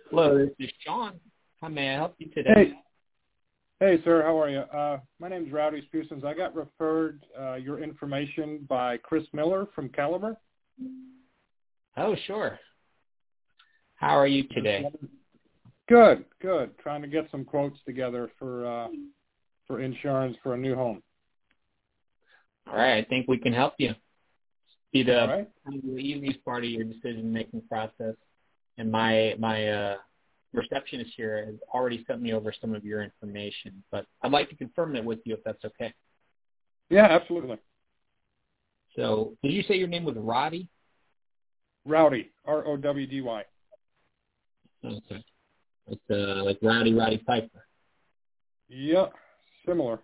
Hello, this is Sean. How may I help you today? Hey, sir. How are you? My name's Rowdy Spusins. I got referred your information by Chris Miller from Caliber. Oh, sure. How are you today? Good. Trying to get some quotes together for insurance for a new home. All right, I think we can help you. Be the, All right. the easiest part of your decision-making process. And my receptionist here has already sent me over some of your information, but I'd like to confirm it with you if that's okay. Yeah, absolutely. So, did you say your name was Roddy? Rowdy, R-O-W-D-Y. Okay. It's like Roddy Piper. Yeah, similar.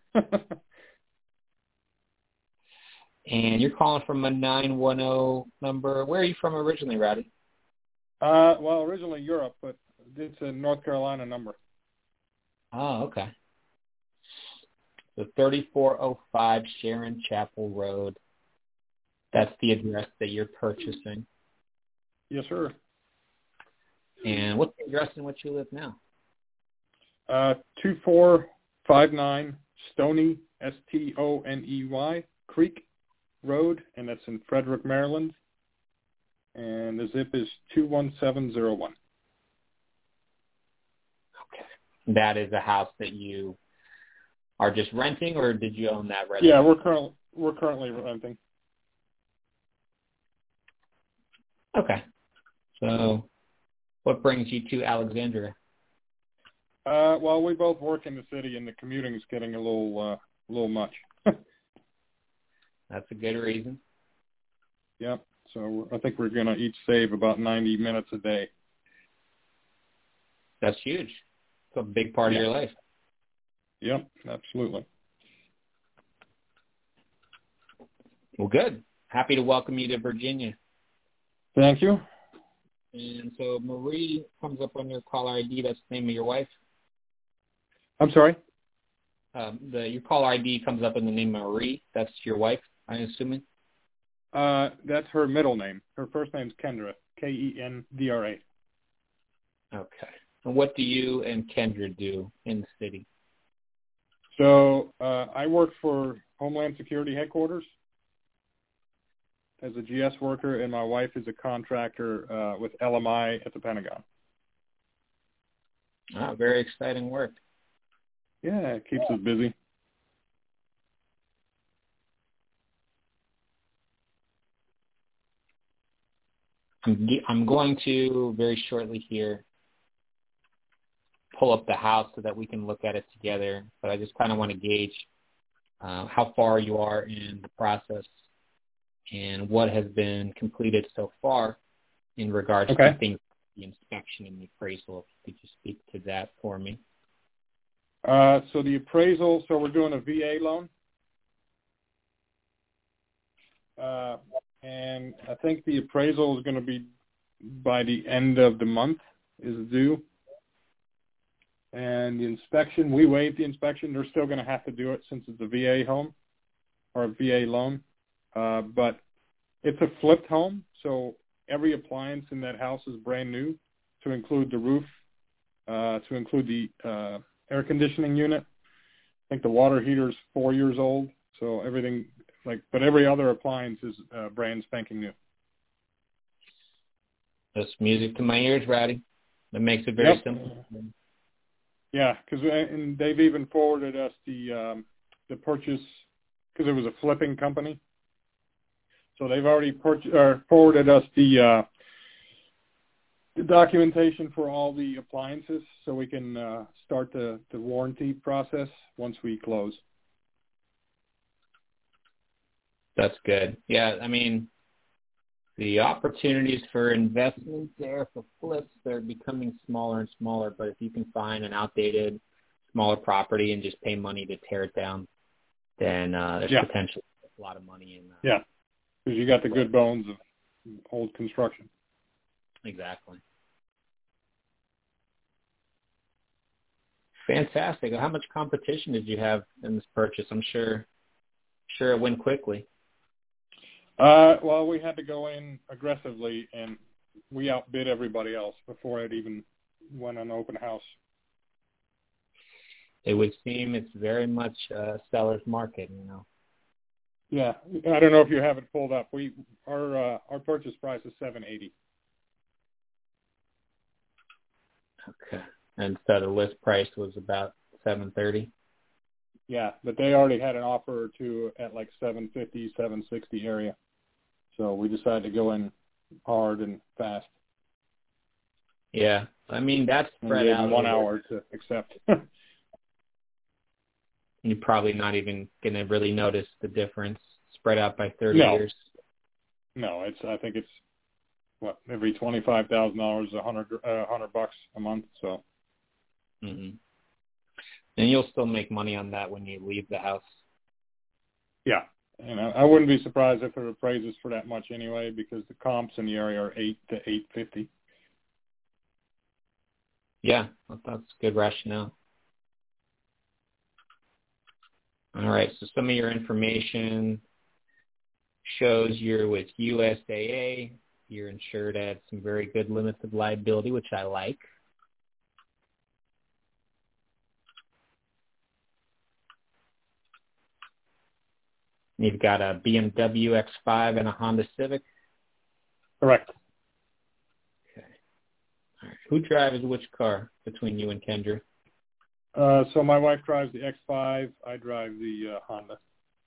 And you're calling from a 910 number. Where are you from originally, Roddy? Well, originally Europe, but it's a North Carolina number. Oh, okay. So 3405 Sharon Chapel Road. That's the address that you're purchasing. Yes, sir. And what's the address in which you live now? 2459 Stony, Stoney Creek Road, and that's in Frederick, Maryland. And the zip is 21701. Okay. That is a house that you are just renting, or did you own that resident? Yeah, we're currently renting. Okay. So what brings you to Alexandria? Well, we both work in the city, and the commuting is getting a little much. That's a good reason. Yep. So I think we're going to each save about 90 minutes a day. That's huge. It's a big part of your life. Yep, absolutely. Well, good. Happy to welcome you to Virginia. Thank you. And so Marie comes up on your caller ID. That's the name of your wife? I'm sorry? Your caller ID comes up in the name of Marie. That's your wife, I'm assuming? That's her middle name. Her first name's Kendra, Kendra. Okay. And what do you and Kendra do in the city? So I work for Homeland Security Headquarters as a GS worker, and my wife is a contractor with LMI at the Pentagon. Ah, very exciting work. Yeah, it keeps us busy. I'm going to very shortly here pull up the house so that we can look at it together, but I just kind of want to gauge how far you are in the process and what has been completed so far in regards to things like the inspection and the appraisal. If you could just speak to that for me. So the appraisal, so we're doing a VA loan. And I think the appraisal is going to be by the end of the month is due. And the inspection, we waived the inspection. They're still going to have to do it since it's a VA home or a VA loan. But it's a flipped home, so every appliance in that house is brand new, to include the roof, to include the air conditioning unit. I think the water heater is 4 years old, so everything, but every other appliance is brand spanking new. That's music to my ears, Roddy. That makes it very simple. Yeah, and they've even forwarded us the purchase, because it was a flipping company. So they've already forwarded us the documentation for all the appliances, so we can start the warranty process once we close. That's good. Yeah, I mean, the opportunities for investments there for flips, they're becoming smaller and smaller, but if you can find an outdated, smaller property and just pay money to tear it down, then there's potentially a lot of money in that. Yeah, because you got the good bones of old construction. Exactly. Fantastic. How much competition did you have in this purchase? I'm sure it went quickly. Well, we had to go in aggressively, and we outbid everybody else before I'd even when an open house. It would seem it's very much a seller's market, you know. Yeah, I don't know if you have it pulled up. Our purchase price is $780. Okay. And so the list price was about $730. Yeah, but they already had an offer or two at like 750, 760 area. So we decided to go in hard and fast. Yeah. I mean, that's And spread gave out them 1 over. hour to accept. You're probably not even going to really notice the difference spread out by 30 No. years. No, I think it's every $25,000, $100 a month. So. Mm-hmm. And you'll still make money on that when you leave the house. Yeah, and I wouldn't be surprised if it appraises for that much anyway, because the comps in the area are 8 to 850. Yeah, that's good rationale. All right, so some of your information shows you're with USAA. You're insured at some very good limits of liability, which I like. You've got a BMW X5 and a Honda Civic. Correct. Okay. All right. Who drives which car between you and Kendra? So my wife drives the X5. I drive the Honda.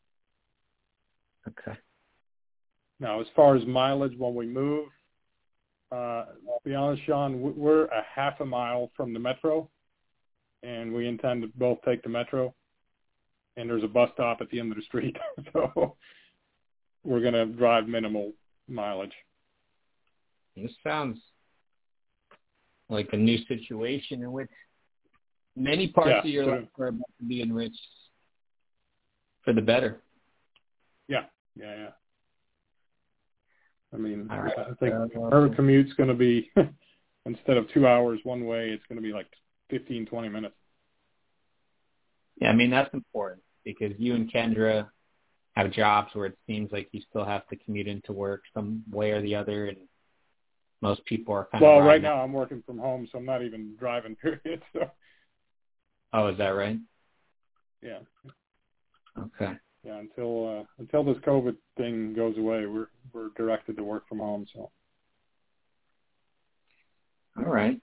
Okay. Now, as far as mileage when we move, to be honest, Sean, we're a half a mile from the metro, and we intend to both take the metro. And there's a bus stop at the end of the street, so we're going to drive minimal mileage. This sounds like a new situation in which many parts of your life are about to be enriched for the better. Yeah. I mean, All right. I think her commute's going to be, instead of 2 hours one way, it's going to be like 15, 20 minutes. Yeah, I mean, that's important because you and Kendra have jobs where it seems like you still have to commute into work some way or the other, and most people are kind of... Well, right now I'm working from home, so I'm not even driving, period. So. Oh, is that right? Yeah. Okay. Yeah, until this COVID thing goes away, we're directed to work from home. So. All right.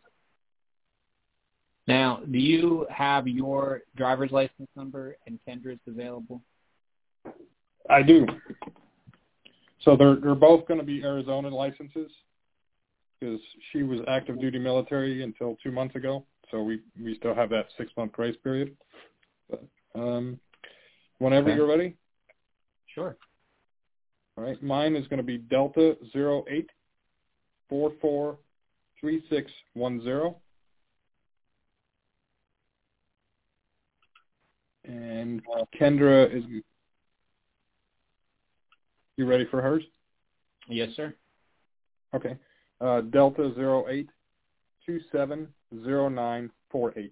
Now, do you have your driver's license number and Kendra's available? I do. So they're both going to be Arizona licenses because she was active duty military until 2 months ago. So we still have that 6-month grace period. But, whenever you're ready. Sure. All right. Mine is going to be Delta 08443610. And Kendra is... You ready for hers? Yes, sir. Okay. Delta 08270948.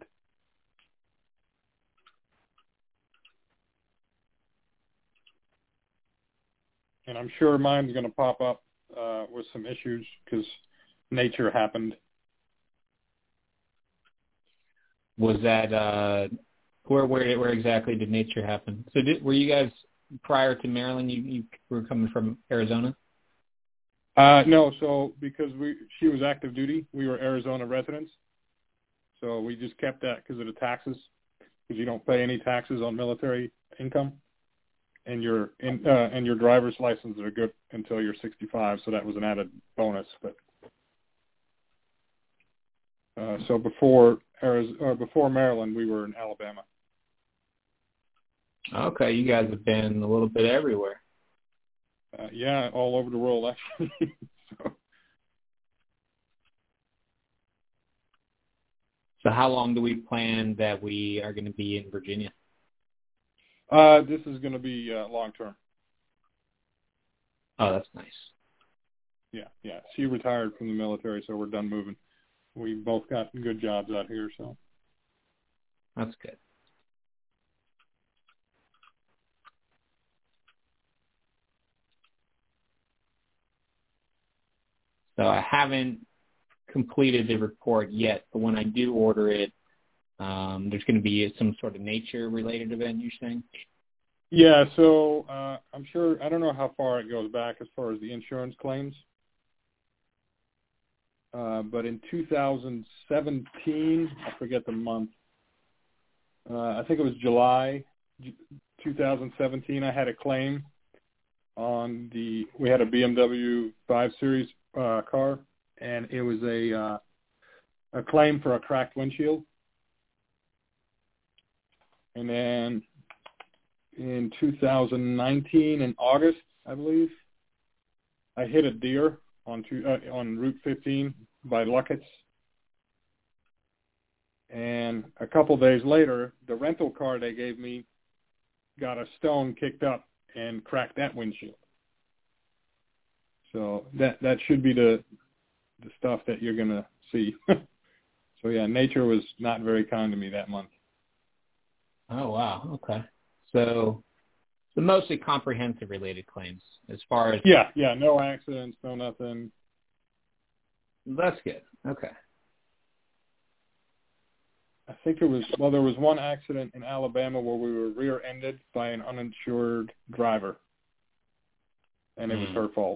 And I'm sure mine's going to pop up with some issues because nature happened. Was that where exactly did nature happen? So were you guys prior to Maryland? You were coming from Arizona? No, so because she was active duty, we were Arizona residents. So we just kept that because of the taxes, because you don't pay any taxes on military income, and your driver's license are good until you're 65. So that was an added bonus. But so before Maryland, we were in Alabama. Okay, you guys have been a little bit everywhere. Yeah, all over the world actually. So how long do we plan that we are going to be in Virginia? This is going to be long term. Oh, that's nice. Yeah. She retired from the military, so we're done moving. We both got good jobs out here, so. That's good. So I haven't completed the report yet, but when I do order it, there's going to be some sort of nature-related event, you're saying? Yeah, so I'm sure, I don't know how far it goes back as far as the insurance claims, but in 2017, I forget the month, I think it was July 2017, I had a claim on we had a BMW 5 Series car, and it was a claim for a cracked windshield. And then in 2019, in August, I believe, I hit a deer on Route 15 by Luckett's. And a couple days later, the rental car they gave me got a stone kicked up and cracked that windshield. So that should be the stuff that you're going to see. So, yeah, nature was not very kind to me that month. Oh, wow. Okay. So mostly comprehensive related claims as far as... Yeah, no accidents, no nothing. That's good. Okay. I think there was one accident in Alabama where we were rear-ended by an uninsured driver, and it was her fault.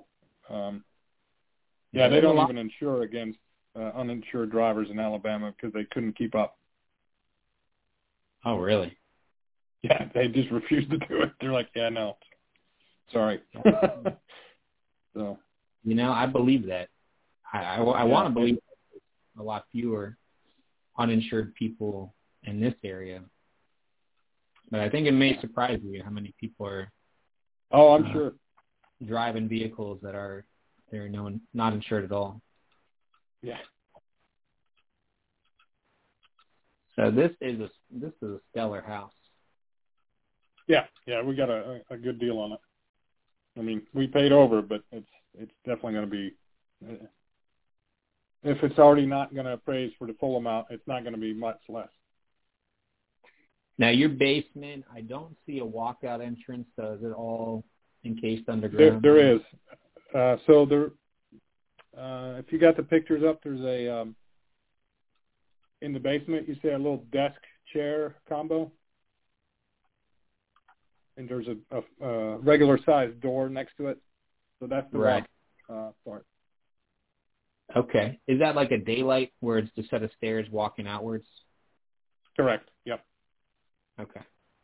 They don't even insure against uninsured drivers in Alabama because they couldn't keep up. Oh, really? Yeah, they just refused to do it. They're like, yeah, no, sorry. So, I believe that. I want to believe a lot fewer uninsured people in this area, but I think it may surprise you how many people are. Oh, I'm sure. Driving vehicles that they're not insured at all. Yeah. So this is a stellar house. Yeah, we got a good deal on it. I mean, we paid over, but it's definitely going to be. If it's already not going to appraise for the full amount, it's not going to be much less. Now, your basement, I don't see a walkout entrance, so is it all encased underground? There is. So there, if you got the pictures up, there's a, in the basement, you see a little desk chair combo. And there's a regular sized door next to it. So that's the right part. Okay. Is that like a daylight where it's just a set of stairs walking outwards? Correct. Yep. Okay.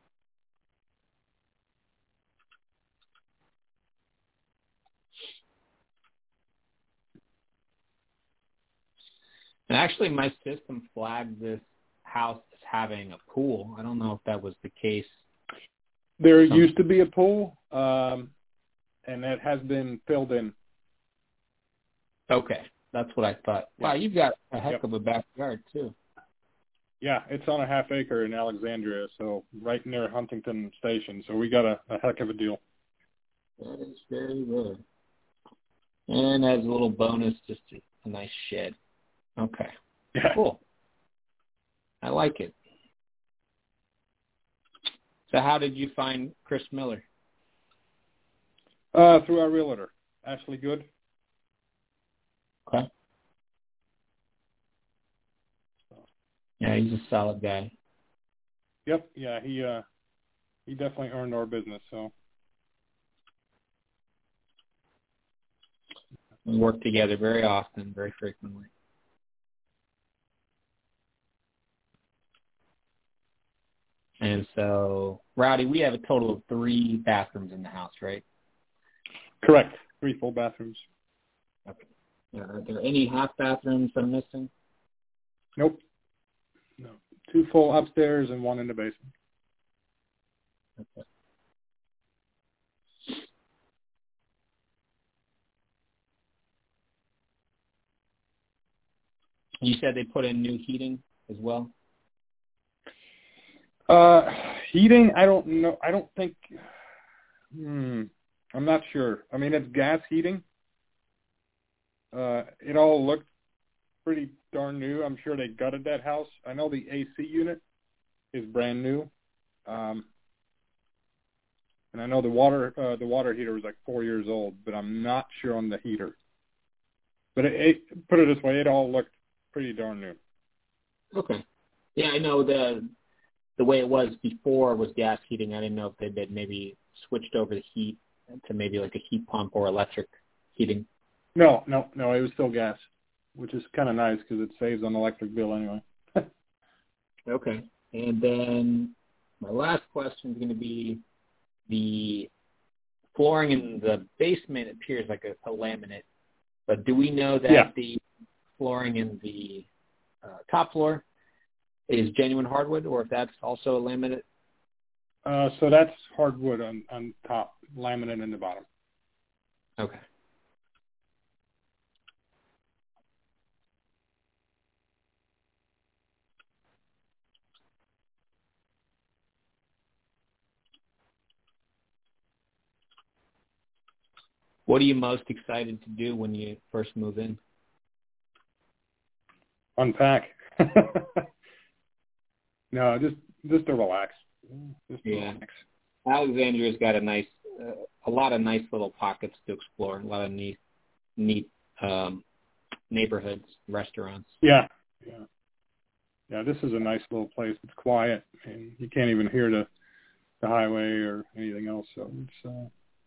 And actually, my system flagged this house as having a pool. I don't know if that was the case. There used to be a pool, and that has been filled in. Okay. That's what I thought. Wow, you've got a heck of a backyard, too. Yeah, it's on a half acre in Alexandria, so right near Huntington Station. So we got a heck of a deal. That is very rare. And as a little bonus, just a nice shed. Okay. Yeah. Cool. I like it. So how did you find Chris Miller? Through our realtor, Ashley Good. Okay. Yeah, he's a solid guy. Yep. Yeah, he definitely earned our business. So We work together very often, very frequently. And so, Rowdy, we have a total of 3 bathrooms in the house, right? correct. 3 full bathrooms. Okay. Are there any half bathrooms I'm missing? Nope. No. 2 full upstairs and 1 in the basement. Okay. You said they put in new heating as well? Heating, I don't know. I don't think. I'm not sure. I mean, it's gas heating. It all looked pretty darn new. I'm sure they gutted that house. I know the AC unit is brand new, and I know the water heater was like 4 years old, but I'm not sure on the heater. But put it this way, it all looked pretty darn new. Okay. Yeah, I know the way it was before was gas heating. I didn't know if they'd maybe switched over the heat to maybe like a heat pump or electric heating. No, it was still gas, which is kind of nice because it saves on the electric bill anyway. Okay. And then my last question is going to be the flooring in the basement appears like a laminate, but do we know that the flooring in the top floor is genuine hardwood, or if that's also a laminate? So that's hardwood on top, laminate in the bottom. Okay. What are you most excited to do when you first move in? Unpack. No, just to relax. Just to relax. Alexandria's got a lot of nice little pockets to explore, a lot of neat neighborhoods, restaurants. Yeah. This is a nice little place. It's quiet, and you can't even hear the highway or anything else. So it's a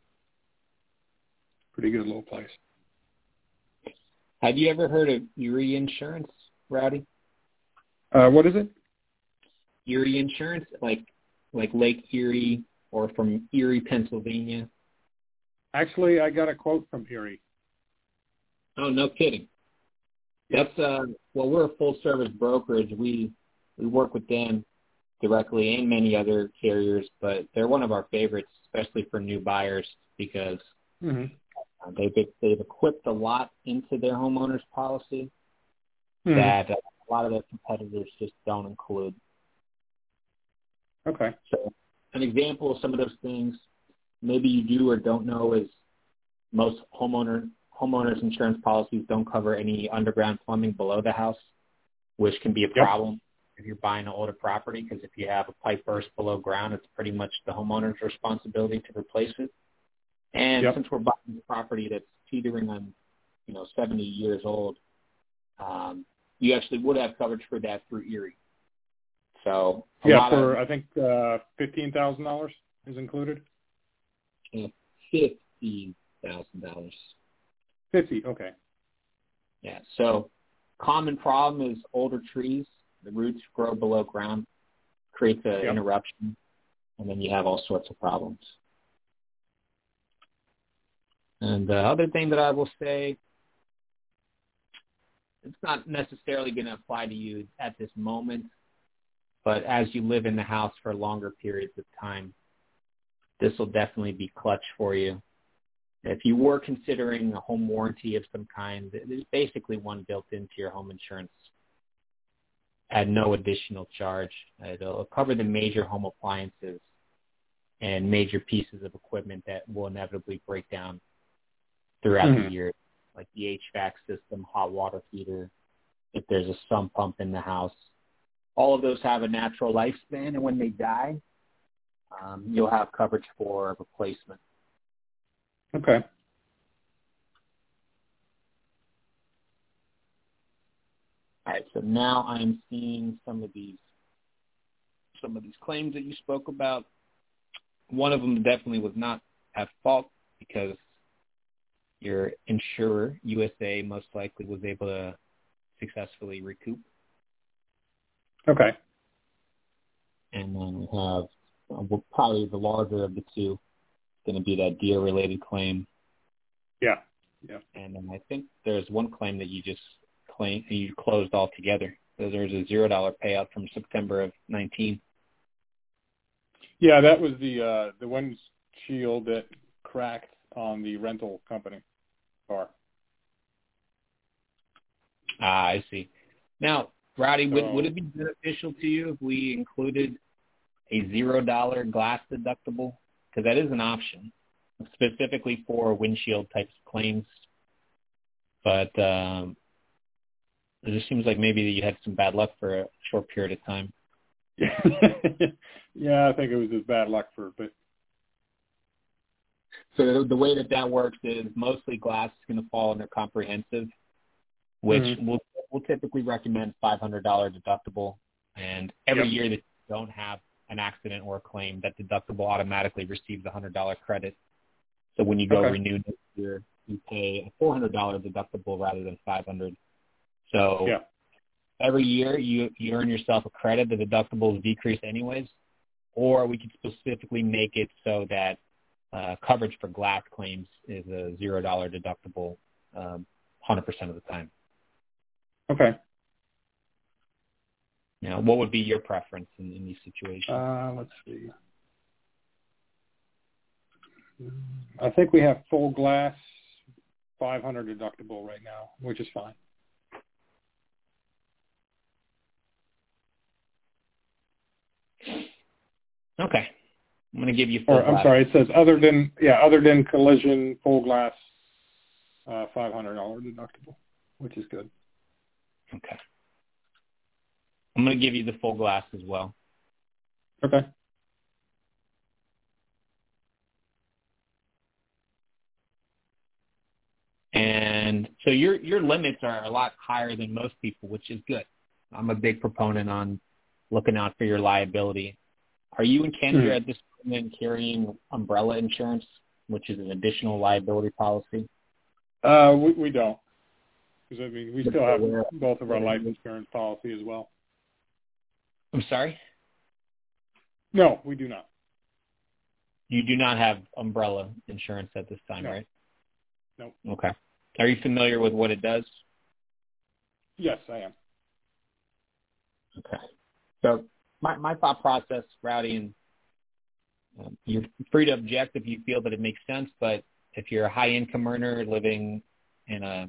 pretty good little place. Have you ever heard of Erie Insurance, Rowdy? What is it? Erie Insurance, like Lake Erie or from Erie, Pennsylvania? Actually, I got a quote from Erie. Oh, no kidding. That's we're a full service brokerage. We work with them directly and many other carriers, but they're one of our favorites, especially for new buyers, because they've equipped a lot into their homeowners policy that a lot of their competitors just don't include. Okay. So an example of some of those things maybe you do or don't know is most homeowners insurance policies don't cover any underground plumbing below the house, which can be a problem if you're buying an older property, because if you have a pipe burst below ground, it's pretty much the homeowner's responsibility to replace it. And since we're buying a property that's teetering on, 70 years old, you actually would have coverage for that through Erie. So I think $15,000 is included. $50,000. $50,000, okay. Yeah. So common problem is older trees. The roots grow below ground, creates an interruption, and then you have all sorts of problems. And the other thing that I will say, it's not necessarily going to apply to you at this moment, but as you live in the house for longer periods of time, this will definitely be clutch for you. If you were considering a home warranty of some kind, there's basically one built into your home insurance at no additional charge. It'll cover the major home appliances and major pieces of equipment that will inevitably break down throughout the year, like the HVAC system, hot water heater, if there's a sump pump in the house. All of those have a natural lifespan, and when they die, you'll have coverage for replacement. Okay. All right, so now I'm seeing some of these claims that you spoke about. One of them definitely was not at fault because your insurer, USA, most likely was able to successfully recoup. Okay. And then we have probably the larger of the two going to be that deer-related claim. Yeah. And then I think there's one claim that you closed altogether. So there's a $0 payout from September of 19. Yeah, that was the windshield that cracked on the rental company car. I see. Now, Rowdy, would it be beneficial to you if we included a $0 glass deductible? Because that is an option, specifically for windshield types of claims. But it just seems like maybe you had some bad luck for a short period of time. Yeah, I think it was just bad luck for a bit. So the way that works is mostly glass is going to fall under comprehensive, which we'll typically recommend $500 deductible. And every year that you don't have an accident or a claim, that deductible automatically receives a $100 credit. So when you go renew next year, you pay a $400 deductible rather than $500. So every year you earn yourself a credit. The deductible is decreased anyways. Or we could specifically make it so that coverage for glass claims is a $0 deductible 100% of the time. Okay. Now, what would be your preference in these situations? Let's see. I think we have full glass 500 deductible right now, which is fine. Okay. I'm going to give you full glass. I'm sorry, it says other than collision, full glass, $500 deductible, which is good. Okay. I'm going to give you the full glass as well. Okay. And so your limits are a lot higher than most people, which is good. I'm a big proponent on looking out for your liability. Are you and Kendra at this point carrying umbrella insurance, which is an additional liability policy? We don't. Because, I mean, we still have both of our life insurance policy as well. I'm sorry? No, we do not. You do not have umbrella insurance at this time, right? No. Okay. Are you familiar with what it does? Yes, I am. Okay. So my thought process, Rowdy, and you're free to object if you feel that it makes sense, but if you're a high-income earner living in a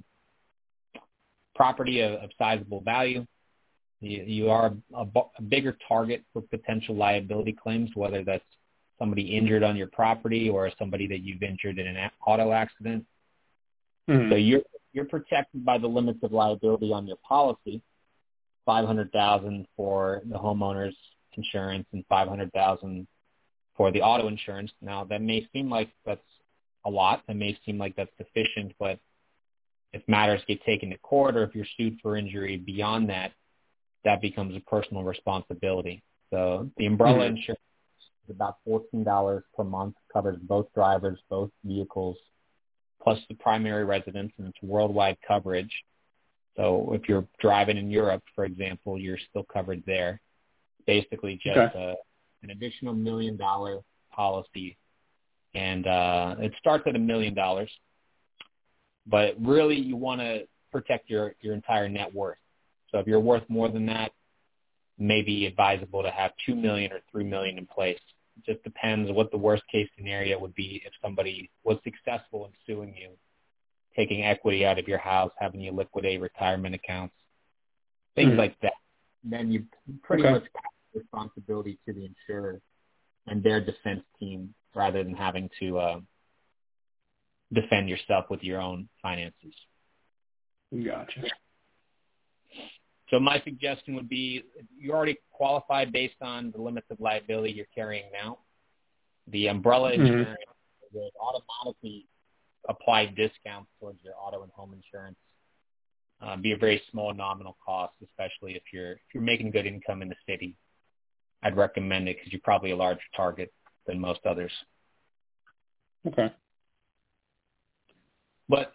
property of sizable value, you are a bigger target for potential liability claims, whether that's somebody injured on your property or somebody that you've injured in an auto accident. So you're protected by the limits of liability on your policy, $500,000 for the homeowner's insurance and $500,000 for the auto insurance. Now, that may seem like that's a lot. That may seem like that's sufficient, but if matters get taken to court or if you're sued for injury beyond that, that becomes a personal responsibility. So the umbrella insurance is about $14 per month, covers both drivers, both vehicles, plus the primary residence, and it's worldwide coverage. So if you're driving in Europe, for example, you're still covered there. Basically just an additional $1 million policy. And it starts at $1 million. But really you want to protect your entire net worth. So if you're worth more than that, it may be advisable to have $2 million or $3 million in place. It just depends what the worst case scenario would be if somebody was successful in suing you, taking equity out of your house, having you liquidate retirement accounts, things like that. And then you pretty much pass the responsibility to the insurer and their defense team rather than having to defend yourself with your own finances. Gotcha. So my suggestion would be you already qualified based on the limits of liability you're carrying now. The umbrella insurance will automatically apply discounts towards your auto and home insurance. Be a very small nominal cost, especially if you're making good income in the city. I'd recommend it because you're probably a larger target than most others. Okay. But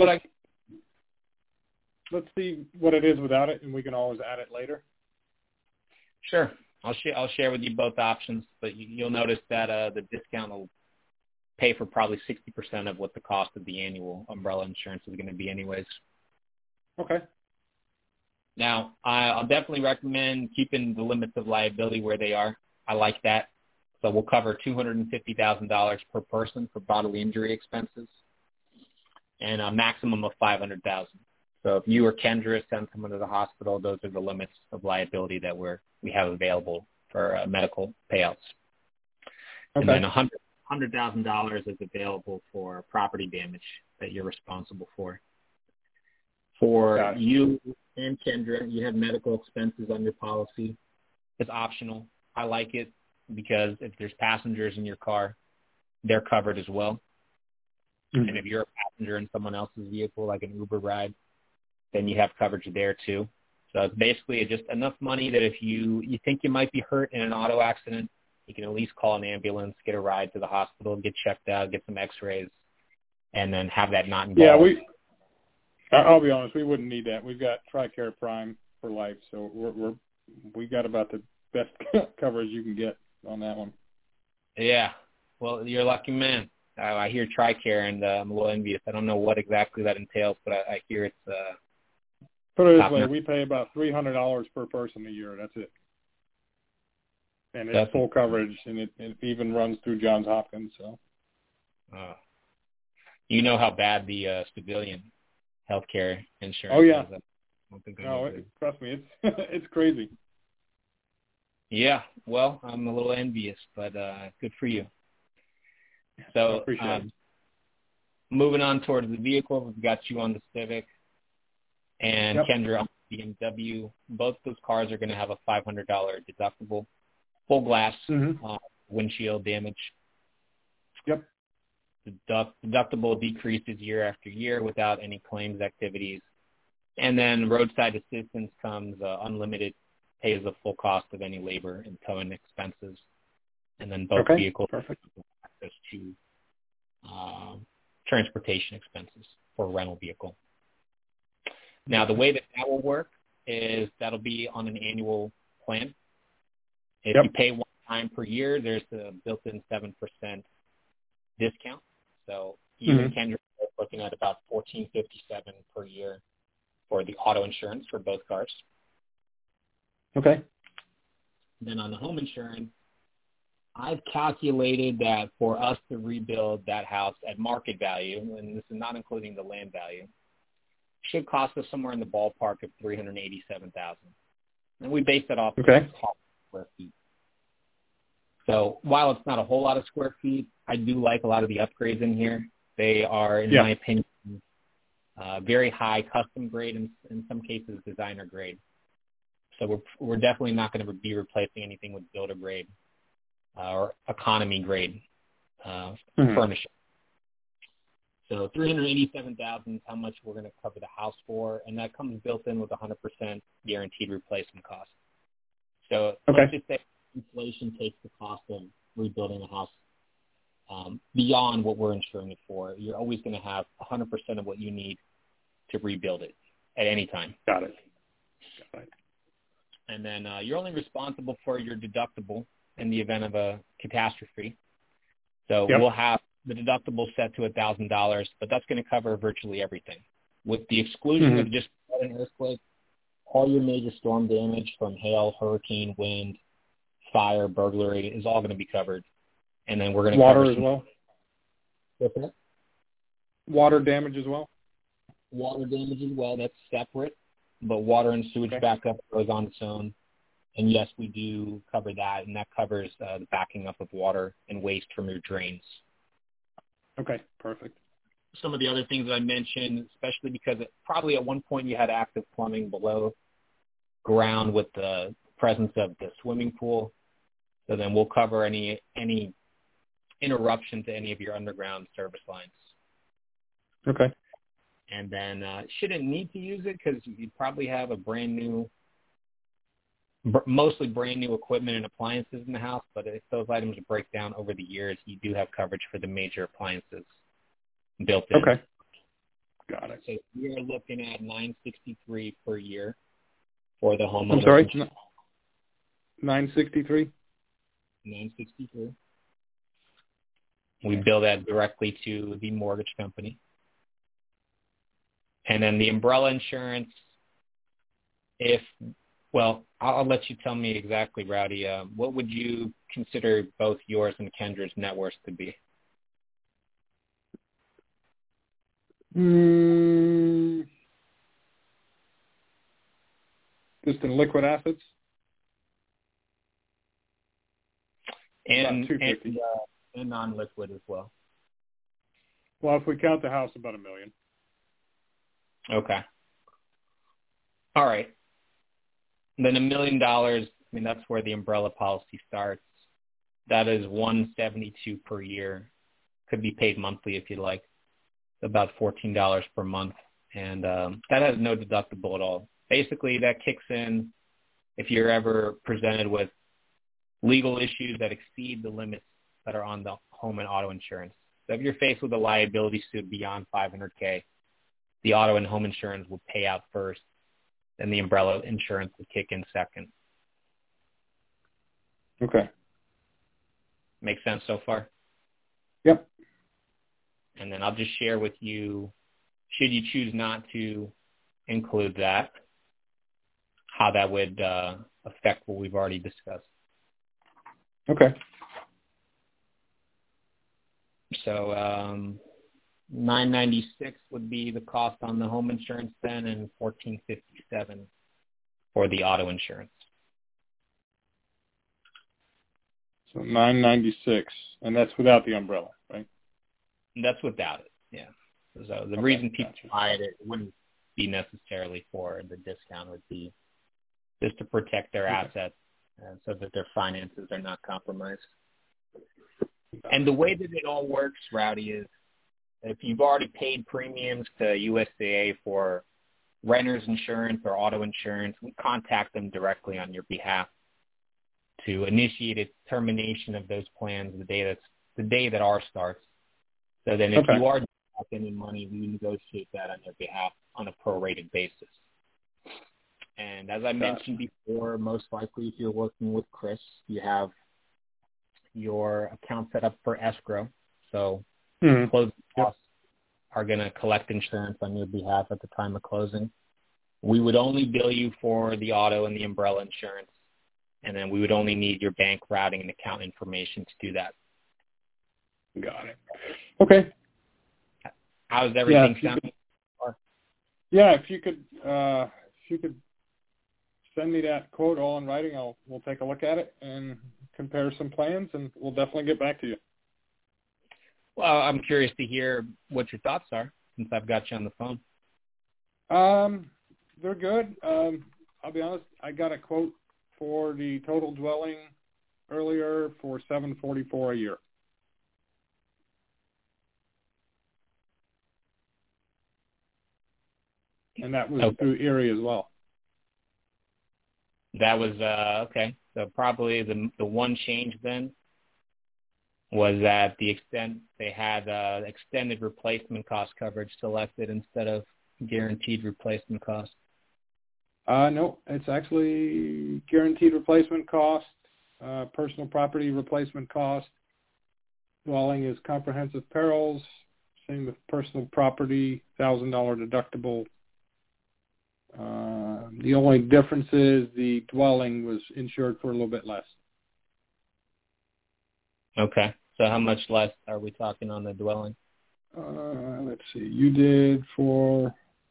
let's see what it is without it, and we can always add it later. Sure. I'll share with you both options, but you'll notice that the discount will pay for probably 60% of what the cost of the annual umbrella insurance is going to be anyways. Okay. Now, I'll definitely recommend keeping the limits of liability where they are. I like that. So we'll cover $250,000 per person for bodily injury expenses and a maximum of $500,000. So if you or Kendra send someone to the hospital, those are the limits of liability that we have available for medical payouts. Okay. And then $100,000 is available for property damage that you're responsible for. For you and Kendra, you have medical expenses on your policy. It's optional. I like it because if there's passengers in your car, they're covered as well. And if you're a passenger in someone else's vehicle, like an Uber ride, then you have coverage there too. So it's basically just enough money that if you think you might be hurt in an auto accident, you can at least call an ambulance, get a ride to the hospital, get checked out, get some x-rays, and then have that not involved. Yeah, I'll be honest, we wouldn't need that. We've got TRICARE Prime for life, so we got about the best coverage you can get on that one. Yeah. Well, you're a lucky man. I hear TRICARE, and I'm a little envious. I don't know what exactly that entails, but I hear it's put it this way, we pay about $300 per person a year. That's it. And it's full coverage, and it even runs through Johns Hopkins. So, you know how bad the civilian healthcare insurance is. Trust me, it's crazy. Yeah, well, I'm a little envious, but good for you. So, I appreciate it. Moving on towards the vehicle, we've got you on the Civic and Kendra on the BMW. Both those cars are going to have a $500 deductible, full glass windshield damage. Yep. The deductible decreases year after year without any claims activities. And then roadside assistance comes unlimited, pays the full cost of any labor and towing expenses. And then both vehicles have access to transportation expenses for a rental vehicle. Now, the way that will work is that'll be on an annual plan. If you pay one time per year, there's a built-in 7% discount. So you and Kendra are looking at about $14.57 per year for the auto insurance for both cars. Okay. Then on the home insurance, I've calculated that for us to rebuild that house at market value, and this is not including the land value, should cost us somewhere in the ballpark of $387,000. And we base that off of square feet. So while it's not a whole lot of square feet, I do like a lot of the upgrades in here. They are, in my opinion, very high custom grade, and in some cases designer grade. So we're definitely not going to be replacing anything with builder grade or economy grade furnishing. So $387,000 is how much we're going to cover the house for, and that comes built in with 100% guaranteed replacement cost. So let's just say inflation takes the cost of rebuilding a house beyond what we're insuring it for. You're always going to have 100% of what you need to rebuild it at any time. Got it. And then you're only responsible for your deductible in the event of a catastrophe. So we'll have the deductible set to $1,000, but that's going to cover virtually everything. With the exclusion of just an earthquake, all your major storm damage from hail, hurricane, wind, fire, burglary is all going to be covered. And then we're going to cover water as well. What's that? Water damage as well. Water damage as well. That's separate, but water and sewage backup goes on its own. And yes, we do cover that, and that covers the backing up of water and waste from your drains. Okay, perfect. Some of the other things that I mentioned, especially because probably at one point you had active plumbing below ground with the presence of the swimming pool. So then we'll cover any interruption to any of your underground service lines. Okay. And then shouldn't need to use it because you probably have a mostly brand new equipment and appliances in the house. But if those items break down over the years, you do have coverage for the major appliances built in. Okay. Got it. So you're looking at $963 per year for the homeowner. I'm sorry. $963. $963. We bill that directly to the mortgage company. And then the umbrella insurance, I'll let you tell me exactly, Rowdy. What would you consider both yours and Kendra's net worth to be? Just in liquid assets? And non-liquid as well. Well, if we count the house, about $1 million. Okay. All right. Then $1 million, that's where the umbrella policy starts. That is $172 per year. Could be paid monthly if you'd like. About $14 per month and that has no deductible at all. Basically, that kicks in if you're ever presented with legal issues that exceed the limits that are on the home and auto insurance. So if you're faced with a liability suit beyond $500K, the auto and home insurance will pay out first, then the umbrella insurance will kick in second. Okay. Make sense so far? Yep. And then I'll just share with you, should you choose not to include that, how that would affect what we've already discussed. Okay. So $996 would be the cost on the home insurance then, and $1,457 for the auto insurance. So $996, and that's without the umbrella, right? And that's without it, yeah. So the reason people buy it wouldn't be necessarily for the discount. It would be just to protect their assets so that their finances are not compromised. And the way that it all works, Rowdy, is if you've already paid premiums to USAA for renter's insurance or auto insurance, we contact them directly on your behalf to initiate a termination of those plans the day that ours starts. So then if you are any money, we negotiate that on your behalf on a prorated basis. And as I mentioned before, most likely if you're working with Chris, you have your account set up for escrow. So closing costs are going to collect insurance on your behalf at the time of closing. We would only bill you for the auto and the umbrella insurance, and then we would only need your bank routing and account information to do that. Got it. Okay. How's everything sounding? Yeah, if you could send me that quote all in writing, we'll take a look at it and compare some plans, and we'll definitely get back to you. Well, I'm curious to hear what your thoughts are since I've got you on the phone. They're good. I'll be honest, I got a quote for the total dwelling earlier for $744 a year. And that was through Erie as well. That was okay. So probably the one change then was that the extent they had extended replacement cost coverage selected instead of guaranteed replacement cost. No, it's actually guaranteed replacement cost, personal property replacement cost. Dwelling is comprehensive perils. Same with personal property, $1,000 deductible. The only difference is the dwelling was insured for a little bit less. Okay. So how much less are we talking on the dwelling? Let's see. You did for,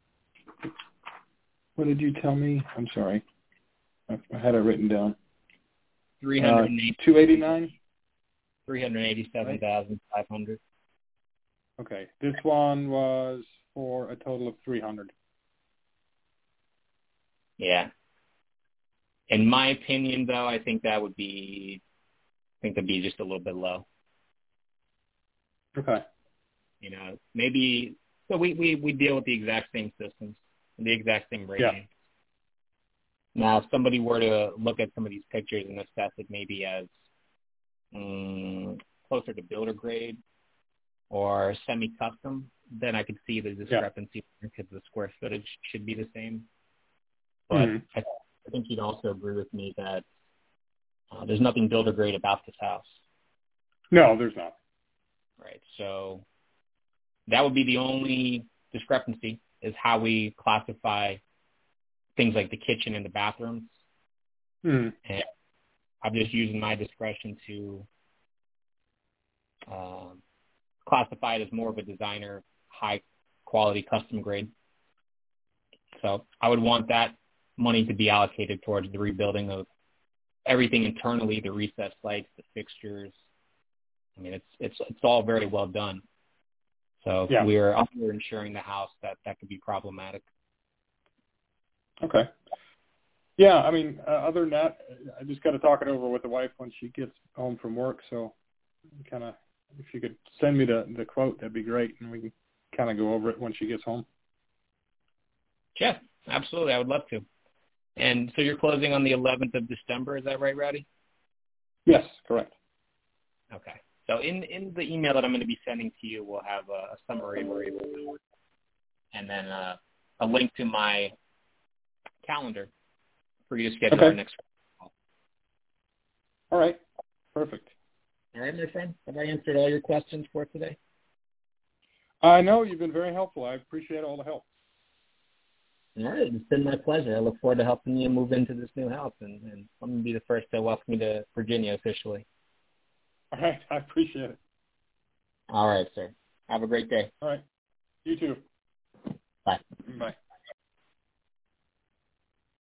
what did you tell me? I'm sorry. I had it written down. $289? $387,500. Okay. This one was for a total of $300. Yeah. In my opinion, though, I think that'd be just a little bit low. Okay. You know, maybe so we deal with the exact same systems, the exact same rating. Yeah. Now, if somebody were to look at some of these pictures and assess it maybe as closer to builder grade or semi-custom, then I could see the discrepancy because the square footage should be the same. But I think you'd also agree with me that there's nothing builder grade about this house. No, there's not. Right. So that would be the only discrepancy is how we classify things like the kitchen and the bathrooms. And I'm just using my discretion to classify it as more of a designer, high quality custom grade. So I would want that money to be allocated towards the rebuilding of everything internally, the recessed lights, the fixtures. I mean, it's all very well done. So if we're under insuring the house, that could be problematic. Okay. Yeah, I mean, other than that, I just got to talk it over with the wife when she gets home from work. So kind of, if you could send me the quote, that'd be great, and we can kind of go over it when she gets home. Yeah, absolutely. I would love to. And so you're closing on the 11th of December. Is that right, Rowdy? Yes, correct. Okay. So in the email that I'm going to be sending to you, we'll have a summary and then a link to my calendar for you to schedule our Okay. next call. All right. Perfect. All right, my friend. Have I answered all your questions for today? I know you've been very helpful. I appreciate all the help. All right. It's been my pleasure. I look forward to helping you move into this new house, and I'm going to be the first to welcome you to Virginia officially. All right. I appreciate it. All right, sir. Have a great day. All right. You too. Bye. Bye.